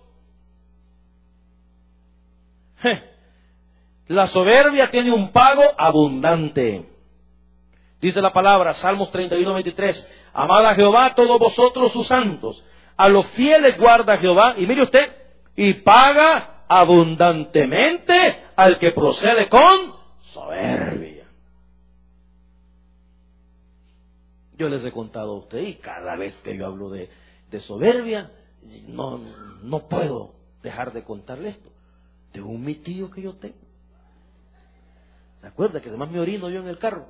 La soberbia tiene un pago abundante. Dice la palabra, Salmos treinta y uno, veintitrés. Amad a Jehová todos vosotros sus santos. A los fieles guarda Jehová. Y mire usted, y paga abundantemente al que procede con soberbia. Yo les he contado a usted, y cada vez que yo hablo de, de soberbia, no, no puedo dejar de contarle esto. De un mi tío que yo tengo. ¿Se acuerda que además me orino yo en el carro?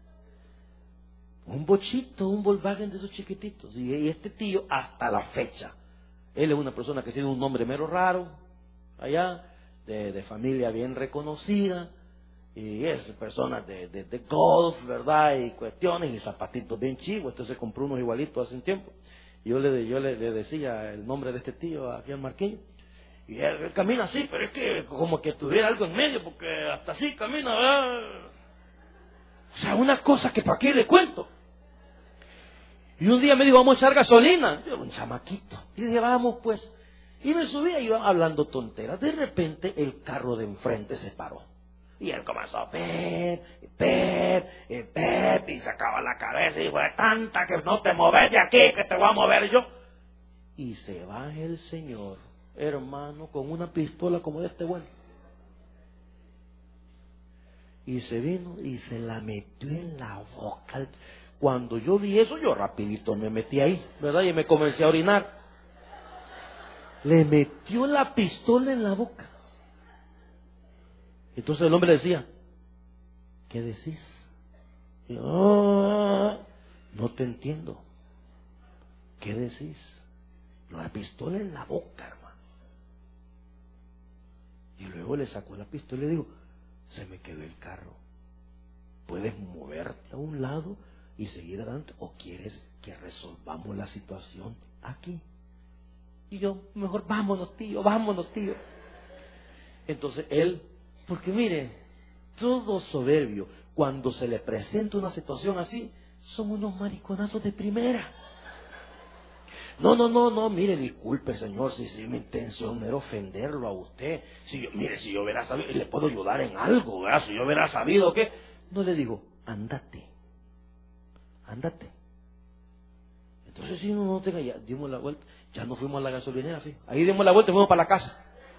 Un bochito, un Volkswagen de esos chiquititos. Y este tío, hasta la fecha, él es una persona que tiene un nombre mero raro, allá, de, de familia bien reconocida, y es persona de, de, de golf, ¿verdad? Y cuestiones, y zapatitos bien chivos. Entonces compró unos igualitos hace un tiempo. Y yo le, yo le, le decía el nombre de este tío aquí al Marquillo. Y él, él camina así, pero es que como que tuviera algo en medio, porque hasta así camina, ¿verdad? O sea, una cosa que para qué le cuento. Y un día me dijo, vamos a echar gasolina. Yo, un chamaquito. Y le dije, vamos pues. Y me subí y iba hablando tonteras. De repente el carro de enfrente se paró. Y él comenzó a pep, pep, pep, y sacaba la cabeza y dijo, de tanta que no te mueves de aquí, que te voy a mover yo. Y se va el señor, hermano, con una pistola como de este bueno. Y se vino y se la metió en la boca. Cuando yo vi eso, yo rapidito me metí ahí, ¿verdad? Y me comencé a orinar. Le metió la pistola en la boca. Entonces el hombre le decía, ¿qué decís? Y yo, oh, no te entiendo. ¿Qué decís? La pistola en la boca, hermano. Y luego le sacó la pistola y le dijo, se me quedó el carro. ¿Puedes moverte a un lado y seguir adelante? ¿O quieres que resolvamos la situación aquí? Y yo, mejor vámonos, tío, vámonos, tío. Entonces él, porque mire, todo soberbio, cuando se le presenta una situación así, son unos mariconazos de primera. No, no, no, no, mire, disculpe, señor, si, si mi intención era ofenderlo a usted. Si yo, mire, si yo hubiera sabido, le puedo ayudar en algo, ¿verdad? Si yo hubiera sabido que... No le digo, ándate, ándate. Entonces, si no, no tenga, ya dimos la vuelta, ya no fuimos a la gasolinera, ¿sí? Ahí dimos la vuelta y fuimos para la casa.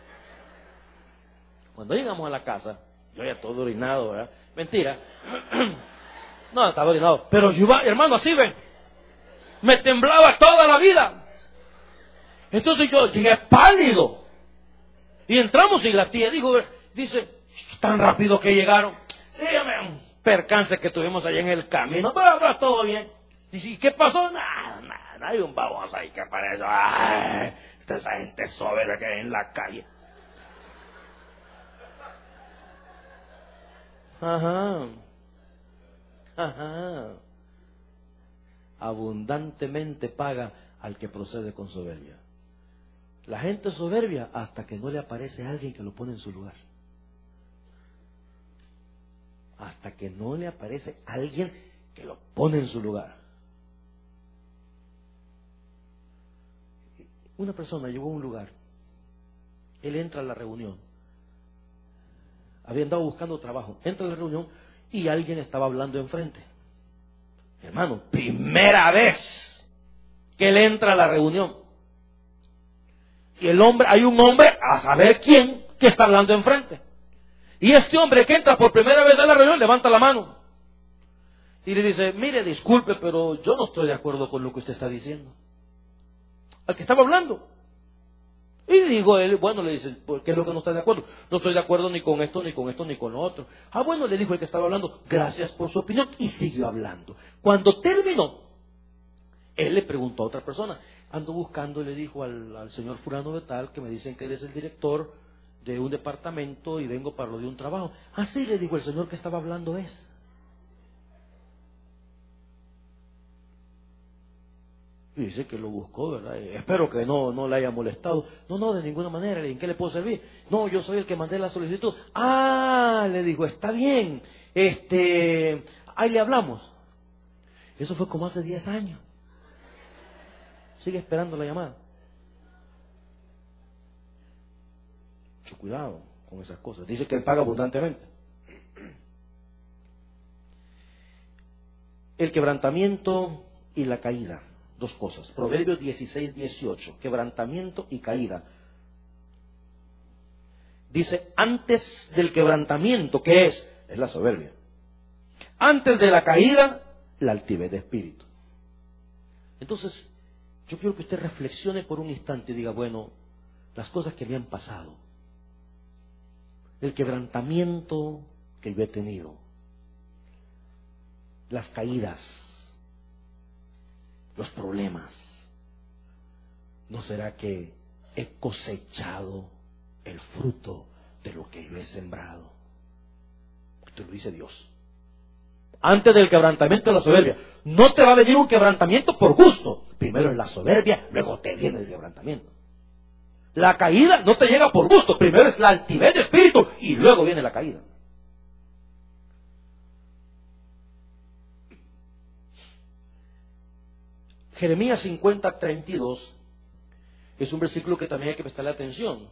Cuando llegamos a la casa, yo ya todo orinado, ¿verdad? Mentira. No, estaba orinado. Pero yo, hermano, así ven. Me temblaba toda la vida. Entonces yo llegué pálido. Y entramos y la tía dijo, dice, tan rápido que llegaron. Sí, un percance que tuvimos allá en el camino, pero, pero todo bien. Dice, ¿y qué pasó? Nada, nada, hay un baboso ahí que aparece. Ay, esa gente soberbia que hay en la calle. Ajá. Ajá. Abundantemente paga al que procede con soberbia. La gente es soberbia hasta que no le aparece alguien que lo pone en su lugar. Hasta que no le aparece alguien que lo pone en su lugar. Una persona llegó a un lugar. Él entra a la reunión. Había andado buscando trabajo. Entra a la reunión y alguien estaba hablando enfrente. Hermano, primera vez que él entra a la reunión. Y el hombre, hay un hombre, a saber quién, que está hablando enfrente. Y este hombre que entra por primera vez a la reunión levanta la mano. Y le dice, mire, disculpe, pero yo no estoy de acuerdo con lo que usted está diciendo. Al que estaba hablando. Y digo él, bueno, le dice, ¿por qué es lo que no está de acuerdo? No estoy de acuerdo ni con esto, ni con esto, ni con lo otro. Ah, bueno, le dijo el que estaba hablando, gracias por su opinión, y siguió hablando. Cuando terminó, él le preguntó a otra persona, ando buscando, le dijo al, al señor fulano de tal, que me dicen que él es el director de un departamento y vengo para lo de un trabajo. Ah, sí, le dijo, el señor que estaba hablando es. Y dice que lo buscó, ¿verdad? Y espero que no, no le haya molestado. No, no, de ninguna manera. ¿En qué le puedo servir? No, yo soy el que mandé la solicitud. Ah, le dijo, está bien. Este, ahí le hablamos. Eso fue como hace diez años. Sigue esperando la llamada. Mucho cuidado con esas cosas. Dice que él paga abundantemente. El quebrantamiento y la caída. Dos cosas. Proverbios dieciséis, dieciocho. Quebrantamiento y caída. Dice, antes del quebrantamiento, ¿qué es? Es la soberbia. Antes de la caída, la altivez de espíritu. Entonces, yo quiero que usted reflexione por un instante y diga, bueno, las cosas que me han pasado, el quebrantamiento que yo he tenido, las caídas, los problemas, ¿no será que he cosechado el fruto de lo que yo he sembrado? Esto lo dice Dios. Antes del quebrantamiento de la soberbia. No te va a venir un quebrantamiento por gusto. Primero es la soberbia, luego te viene el quebrantamiento. La caída no te llega por gusto. Primero es la altivez de espíritu y luego viene la caída. Jeremías cincuenta, treinta y dos es un versículo que también hay que prestarle atención.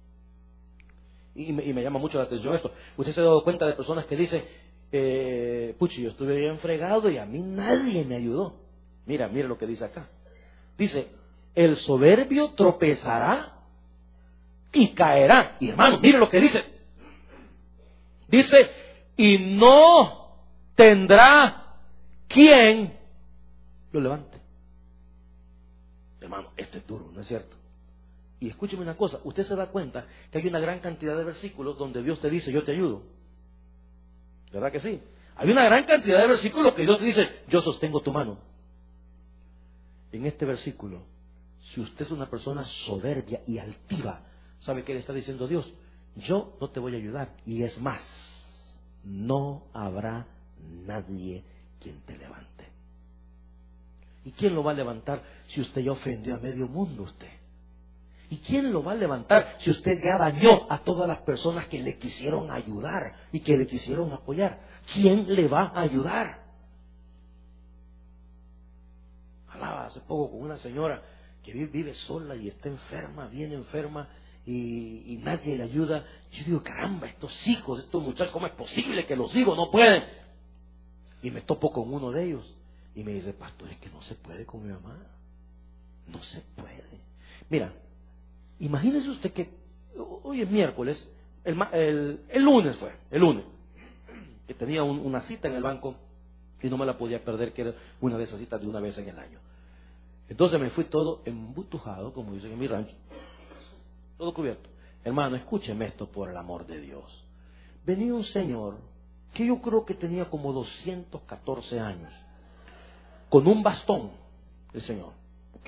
Y me, y me llama mucho la atención esto. Usted se ha dado cuenta de personas que dicen, eh, puchi, yo estuve bien fregado y a mí nadie me ayudó. Mira, mira lo que dice acá. Dice, el soberbio tropezará y caerá. Y hermano, mire lo que dice. Dice, y no tendrá quien lo levante. Hermano, esto es duro, ¿no es cierto? Y escúcheme una cosa, usted se da cuenta que hay una gran cantidad de versículos donde Dios te dice, yo te ayudo. ¿Verdad que sí? Hay una gran cantidad de versículos que Dios te dice, yo sostengo tu mano. En este versículo, si usted es una persona soberbia y altiva, ¿sabe qué le está diciendo Dios? Yo no te voy a ayudar. Y es más, no habrá nadie quien te levante. ¿Y quién lo va a levantar si usted ya ofendió a medio mundo usted? ¿Y quién lo va a levantar si usted ya dañó a todas las personas que le quisieron ayudar y que le quisieron apoyar? ¿Quién le va a ayudar? Hablaba hace poco con una señora que vive sola y está enferma, bien enferma, y, y nadie le ayuda. Yo digo, caramba, estos hijos, estos muchachos, ¿cómo es posible que los hijos no pueden? Y me topo con uno de ellos y me dice, pastor, es que no se puede con mi mamá. No se puede. Mira, imagínese usted que hoy es miércoles, el, el, el lunes fue, el lunes, que tenía un, una cita en el banco y no me la podía perder, que era una de esas citas de una vez en el año. Entonces me fui todo embutujado, como dicen en mi rancho, todo cubierto. Hermano, escúcheme esto por el amor de Dios. Venía un señor que yo creo que tenía como doscientos catorce años, con un bastón, el señor, ¿ok?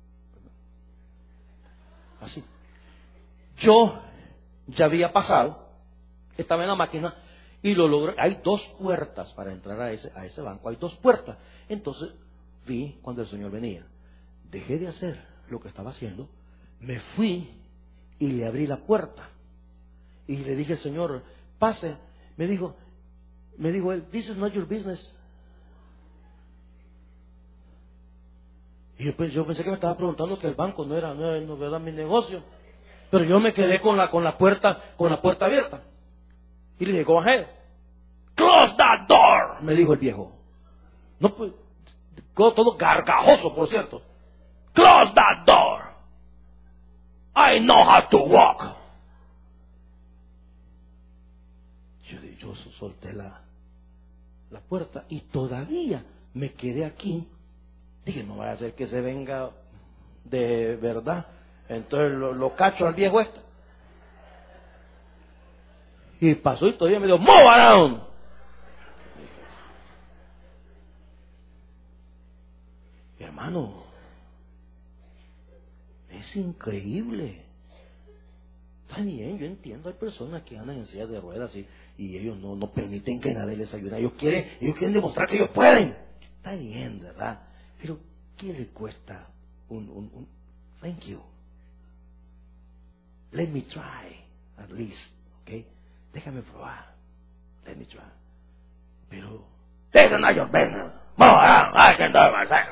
Así. Yo ya había pasado, estaba en la máquina y lo logré. Hay dos puertas para entrar a ese, a ese banco, hay dos puertas. Entonces vi cuando el señor venía, dejé de hacer lo que estaba haciendo, me fui y le abrí la puerta y le dije, señor, pase. Me dijo, me dijo él, this is not your business. Y yo, yo pensé que me estaba preguntando que el banco no era, no era, no era mi negocio. Pero yo me quedé con la, con la puerta, con la puerta abierta. Y le dije, go ahead. Close that door, me dijo el viejo. No, pues, todo gargajoso, por cierto. Close that door. I know how to walk. Yo, yo solté la, la puerta y todavía me quedé aquí. Dije, no vaya a ser que se venga de verdad. Entonces lo, lo cacho al viejo este. Y pasó y todavía me dijo, move around. Y hermano, es increíble. Está bien, yo entiendo, hay personas que andan en silla de ruedas y, y ellos no, no permiten que nadie les ayude. Ellos quieren, ellos quieren demostrar que ellos pueden. Está bien, ¿verdad? Pero ¿qué le cuesta un, un, un thank you? Let me try, at least, ¿ok? Déjame probar. Let me try. Pero, this is not your business. I can do it myself.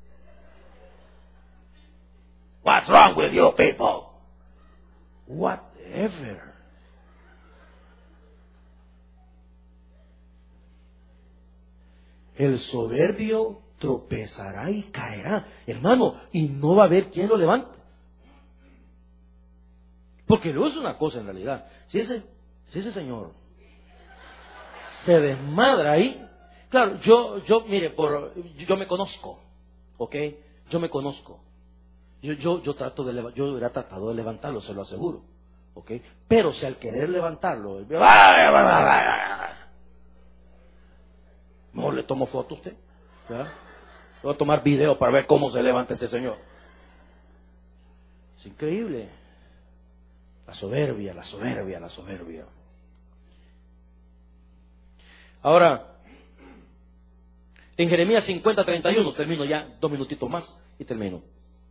What's wrong with you people? Whatever. El soberbio tropezará y caerá, hermano, y no va a haber quien lo levante. Porque luego es una cosa en realidad. Si ese, si ese señor se desmadra ahí, claro, yo, yo, mire, por, yo me conozco, ¿ok? Yo me conozco. Yo, yo, yo trato de, yo hubiera tratado de levantarlo, se lo aseguro, ¿ok? Pero si al querer levantarlo, mejor le tomo foto a usted, ¿verdad? Voy a tomar video para ver cómo se levanta este señor. Es increíble. La soberbia, la soberbia, la soberbia. Ahora, en Jeremías cincuenta, treinta y uno, termino ya, dos minutitos más y termino.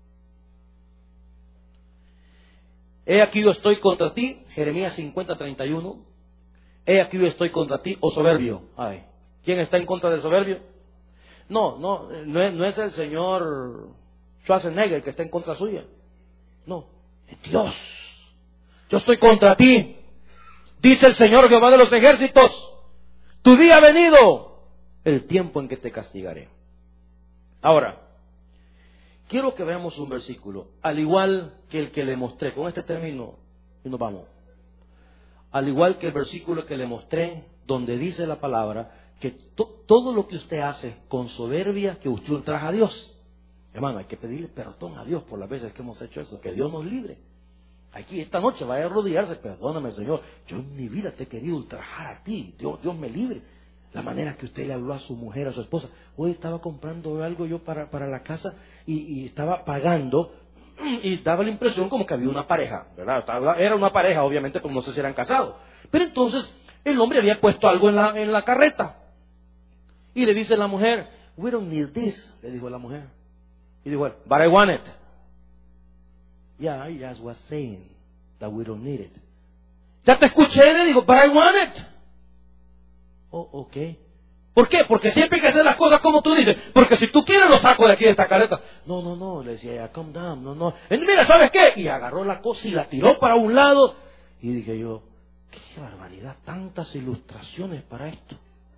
He aquí yo estoy contra ti, Jeremías cincuenta, treinta y uno. He aquí yo estoy contra ti, oh soberbio. Ay, ¿quién está en contra del soberbio? No, no, no es, no es el señor Schwarzenegger que está en contra suya. No, es Dios. Yo estoy contra ti, dice el Señor Jehová de los ejércitos. Tu día ha venido, el tiempo en que te castigaré. Ahora, quiero que veamos un versículo, al igual que el que le mostré. Con este término y nos vamos. Al igual que el versículo que le mostré, donde dice la palabra que to- todo lo que usted hace con soberbia, que usted ultraja a Dios. Hermano, hay que pedirle perdón a Dios por las veces que hemos hecho eso, que Dios nos libre. Aquí esta noche vaya a arrodillarse, perdóname Señor, yo en mi vida te he querido ultrajar a ti, Dios, Dios me libre. La manera que usted le habló a su mujer, a su esposa. Hoy estaba comprando algo yo para, para la casa y, y estaba pagando y daba la impresión como que había una pareja, ¿verdad? Era una pareja, obviamente, pero no sé si eran casados. Pero entonces el hombre había puesto algo en la, en la carreta y le dice la mujer, we don't need this, le dijo la mujer. Y dijo, but I want it. Yeah, I just was saying that we don't need it. Ya te escuché, le digo, but I want it. Oh, ok. ¿Por qué? Porque siempre hay que hacer las cosas como tú dices. Porque si tú quieres lo saco de aquí de esta careta. No, no, no, le decía, calm down, no, no. Y mira, ¿sabes qué? Y agarró la cosa y la tiró para un lado. Y dije yo, qué barbaridad, tantas ilustraciones para esto.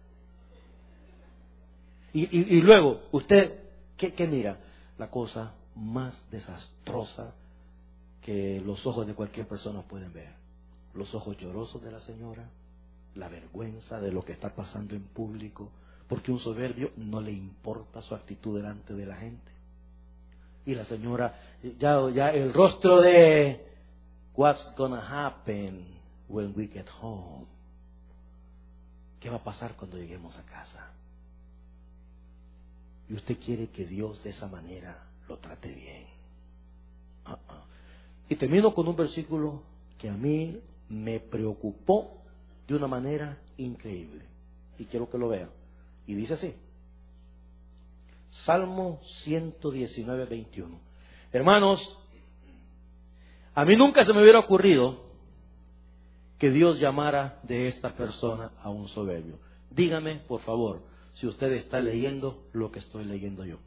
Y, y, y luego, usted, ¿qué, qué mira? La cosa más desastrosa que los ojos de cualquier persona pueden ver. Los ojos llorosos de la señora, la vergüenza de lo que está pasando en público, porque un soberbio no le importa su actitud delante de la gente. Y la señora, ya, ya el rostro de what's gonna happen when we get home. ¿Qué va a pasar cuando lleguemos a casa? Y usted quiere que Dios de esa manera lo trate bien. Uh-uh. Y termino con un versículo que a mí me preocupó de una manera increíble. Y quiero que lo vean. Y dice así. Salmo ciento diecinueve, veintiuno. Hermanos, a mí nunca se me hubiera ocurrido que Dios llamara de esta persona a un soberbio. Dígame, por favor, si usted está leyendo lo que estoy leyendo yo.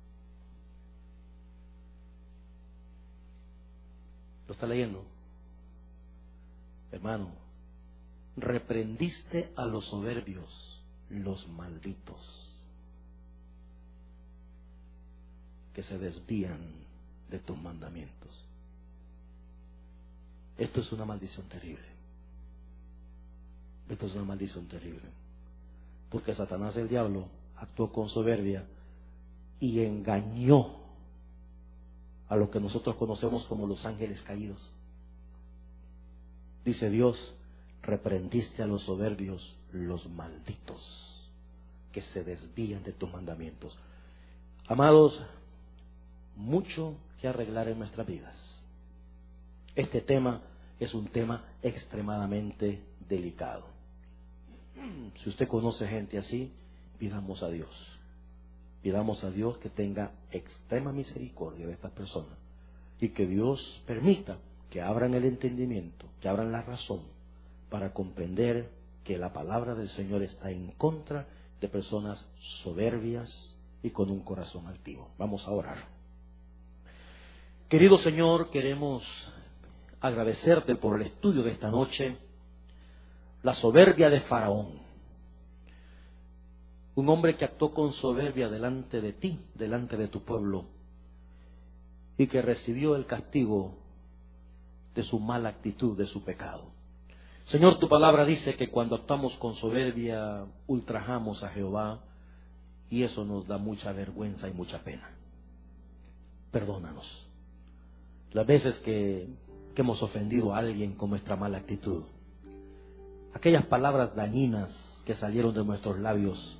¿Lo está leyendo? Hermano, reprendiste a los soberbios, los malditos, que se desvían de tus mandamientos. Esto es una maldición terrible. Esto es una maldición terrible. Porque Satanás, el diablo, actuó con soberbia y engañó a lo que nosotros conocemos como los ángeles caídos. Dice Dios, reprendiste a los soberbios, los malditos, que se desvían de tus mandamientos. Amados, mucho que arreglar en nuestras vidas. Este tema es un tema extremadamente delicado. Si usted conoce gente así, pidamos a Dios. Pidamos a Dios que tenga extrema misericordia de estas personas y que Dios permita que abran el entendimiento, que abran la razón para comprender que la palabra del Señor está en contra de personas soberbias y con un corazón altivo. Vamos a orar. Querido Señor, queremos agradecerte por el estudio de esta noche. La soberbia de Faraón, un hombre que actuó con soberbia delante de ti, delante de tu pueblo, y que recibió el castigo de su mala actitud, de su pecado. Señor, tu palabra dice que cuando actuamos con soberbia ultrajamos a Jehová, y eso nos da mucha vergüenza y mucha pena. Perdónanos las veces que, que hemos ofendido a alguien con nuestra mala actitud, aquellas palabras dañinas que salieron de nuestros labios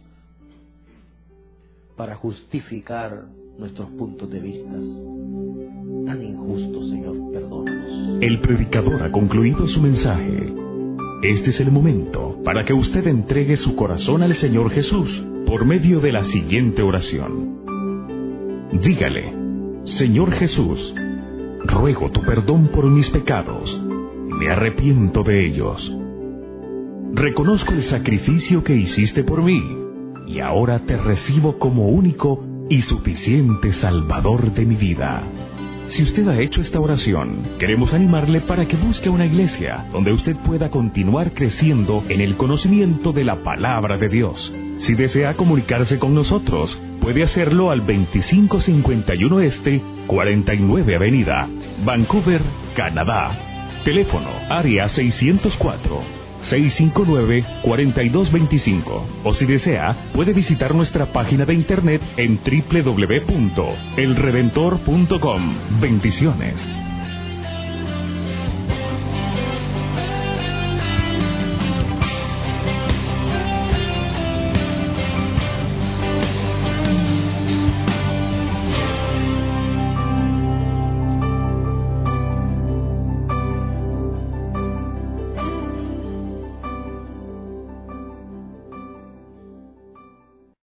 para justificar nuestros puntos de vista tan injustos. Señor, perdónanos. El predicador ha concluido su mensaje. Este es el momento para que usted entregue su corazón al Señor Jesús por medio de la siguiente oración. Dígale: Señor Jesús, ruego tu perdón por mis pecados. Me arrepiento de ellos. Reconozco el sacrificio que hiciste por mí y ahora te recibo como único y suficiente Salvador de mi vida. Si usted ha hecho esta oración, queremos animarle para que busque una iglesia donde usted pueda continuar creciendo en el conocimiento de la palabra de Dios. Si desea comunicarse con nosotros, puede hacerlo al veinticinco cincuenta y uno Este, cuarenta y nueve Avenida, Vancouver, Canadá. Teléfono área seiscientos cuatro, seiscientos cincuenta y nueve, cuarenta y dos veinticinco. O si desea, puede visitar nuestra página de internet en doble u doble u doble u punto el redentor punto com. Bendiciones.